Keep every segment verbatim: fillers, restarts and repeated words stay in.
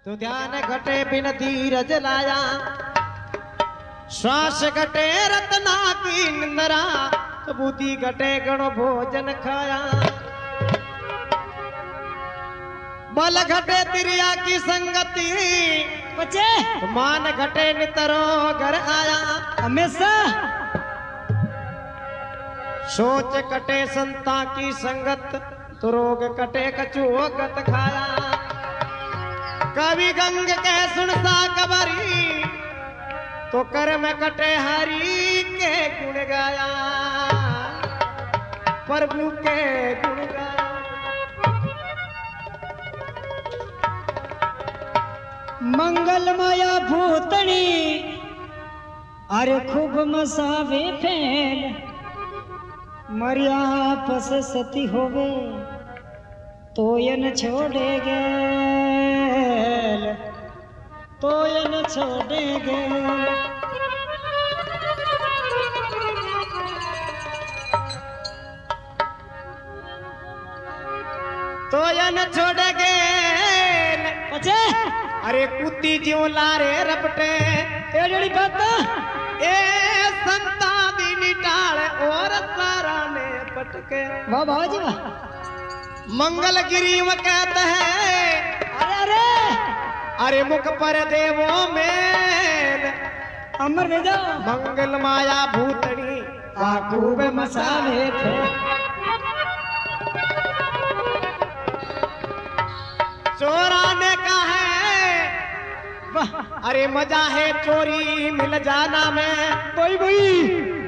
तो ध्यान घटे बिन धीरज लाया, श्वास घटे रत्ना की निंदरा, तो बुद्धि घटे गणो भोजन खाया। बल घटे तिरिया की संगति, बचे तो मान घटे नितरो घर आया। हमेशा सोच कटे संता की संगत, तो रोग कटे कछु गत खाया। कवि गंग के सुनता कबरी, तो कर्म कटे हरि के गुण गाया, प्रभु के गुण गाया। मंगल माया भूतनी, अरे खूब मसावे फैल, मरिया पस सती होवे, तो यन छोड़ेगे, तो यन छोड़ेगे। तो यन छोड़ेगे, बचे अरे कुत्ती ज्यों लारे रपटे, ये जड़ी बात ए संता दी निटाल और सारा ने पटके। वाह बाबा जी वाह। मंगल गिरी में कहते हैं, अरे अरे अरे मुख पर देवो में अमर में जाओ। मंगल माया भूतनी, खूब मसावे थे। चोरा ने कहा है, अरे मजा है चोरी मिल जाना में। बोई बोई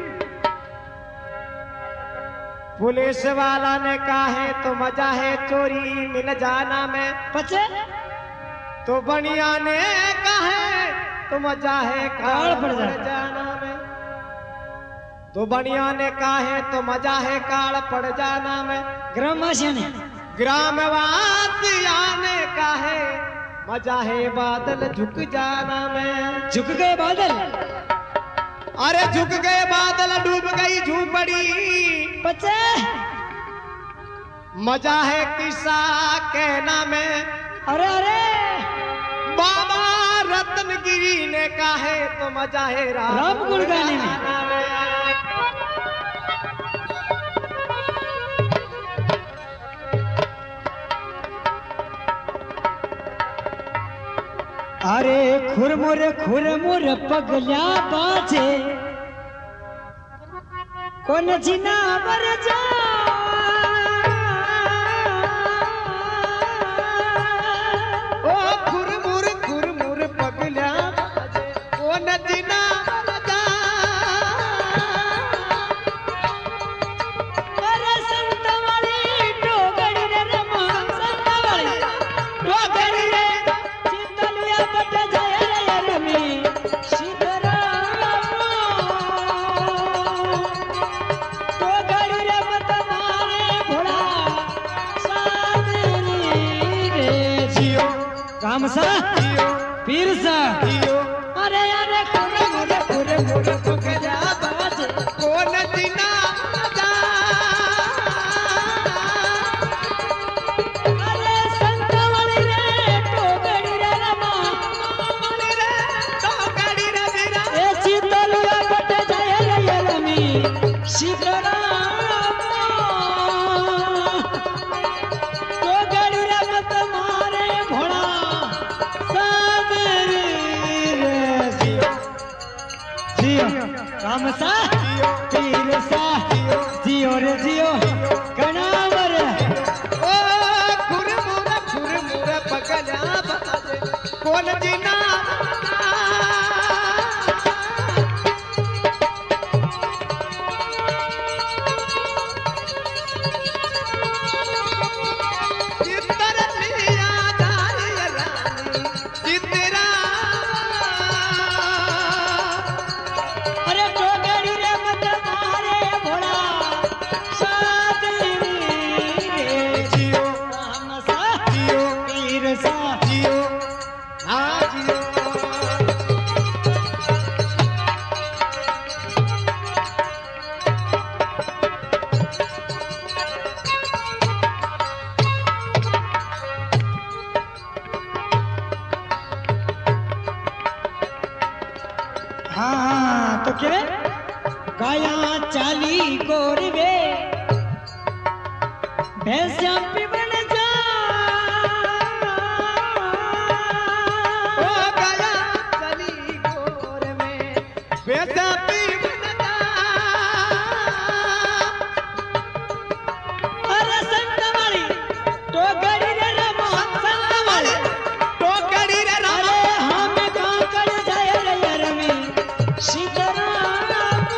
पुलिस वाला ने कहा है, तो मजा है चोरी मिल जाना में। बचे तो बनिया ने कहा है, तो मजा है काल पड़ जाना में। तो बनिया ने कहा है, तो मजा है काल पड़ जाना में। ग्रामवासियों ने ग्रामवासिया ने कहा है, मजा है बादल झुक जाना में। झुक गए बादल, अरे झुक गए बादल, डूब गई झूपड़ी। बचे मजा है किस्सा कहना में। अरे अरे बाबा रत्नगिरी ने कहा है, तो मजा है राम, राम गुण गाने में। अरे खुरमुर खुरमुर पगल्या बाजे, कौन जिना बर जा। ओ खुरमुर खुरमुर पगल्या बाजे, कौन जिना बर जा। अरे संत वाली डोगड़ी रे रमा, संत वाली डोगड़ी रे शीतलिया बट जाए रे रमी, सीताराम डोगड़ी रे मत मारे भोला सादरी रे। जियो काम सा जियो पीर सा, जियो। अरे अरे खुरमुर खुरमुर पगल्या बाजे, कौन जिना जा। अरे संत वाली रे डोगड़ी रे रमा, रे तो गाड़ी रे मेरा। ए शीतलिया बट जाए रे रमी, सीताराम डोगड़ी रे मत मारे भोला सादरी रे। जियो जियो राम सा जियो पीर सा, जियो रे जियो कणावर। ओ खुरमुर खुरमुर पगल्या बाजे, कौन जिना चित्तर लिया जाए रानी, चित्रा। अरे डोगड़ी रे मत मारे भोला सादरी रे। जियो राम सा जियो पीर सा, जियो हाँ जियो। हाँ तो के गाया चाली गोरबे भैंसा पिबन जा ओ गया चली गोर में बेटा पीवन जा अरे संत वाली टोकरी रे रमो संत वाली टोकरी रे अरे हम काकड़ जाय रे यरमी सीताराम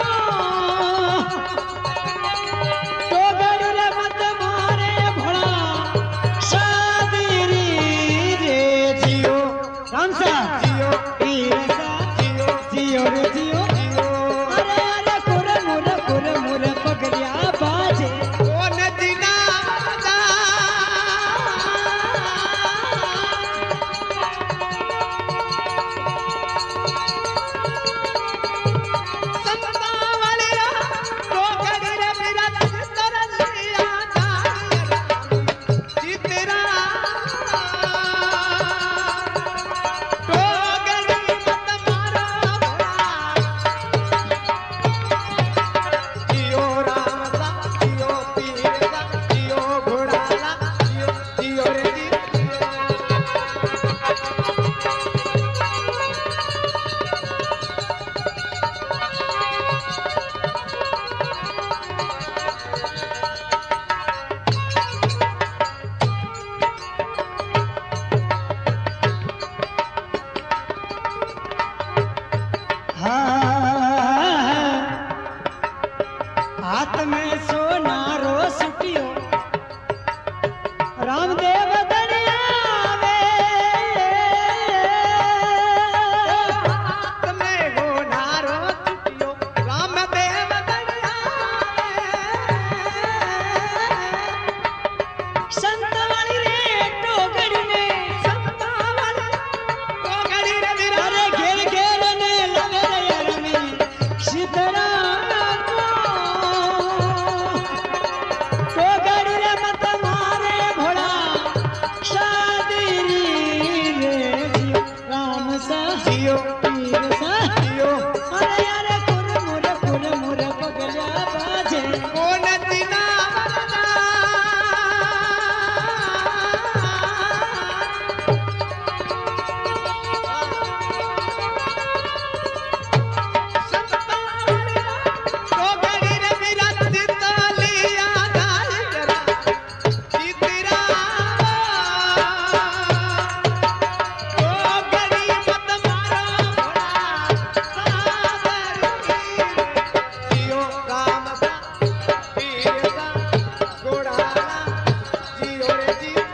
टोकरी रे मत मारे भोला शादीरी रे जियो राम सा जियो पीर सा जियो जियो रे जियो जियो अरे अरे कुर मुर कुर मुर पगलिया बाजे कौन दिना बता संता वाले टोकरी रे मेरा तरलिया चितरा टोकरी मत मारो जियो राम सा जियो पीर सा जियो घोड़ाला जियो जियो रे जियो हाथ में सोना रो सुटियो रामदेव दरिया हाथ में हो नारो चुटियो रामदेव दरिया संत वाली रे टोकरी में संता वाले टोकरी रे मेरा अरे घेर घेर ने लगे रे यरमी सीताराम टोकरी रे मत मारे भोला शादीरी रे जियो राम सा जियो पीर सा जियो अरे अरे कुर मुर कुर मुर पगलिया बाजे कौन दिना बता संता वाले टोकरी रे मेरा चितलिया दायरा चितरा टोकरी मत मारो भोला जियो राम सा पीर सा घोड़ाला जियो रे जियो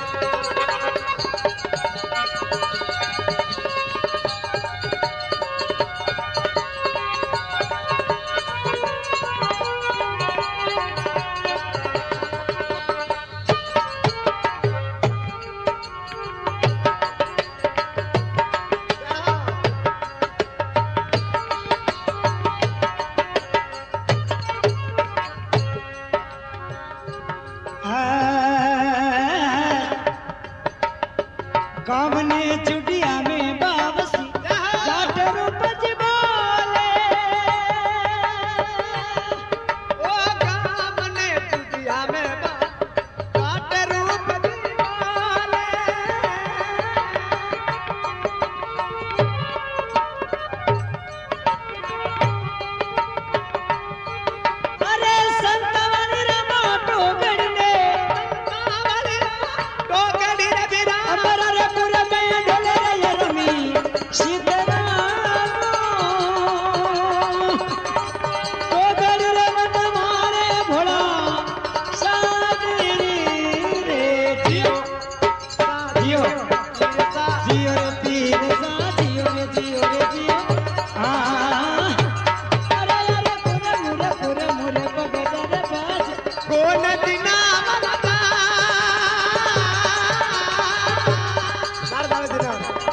कामने चुटिया में बावसी जाट रूपज बोले ओ काम ने चुटिया में बा काट रूप दीवाले अरे संत वाली रे मोटो गड़ने कावले टोकरी रे बिना अमर रे पुर में ढले रे यरमी सीताराम टोकरी रे मत मारे भोला शादीरी रे जियो जियो सा जियो रे पीर सा जियो रे जियो रे जियो हाँ अरे अरे पुर मुर पुर मुर पगड़ रे बाज कौन दिना बता बार बार दिना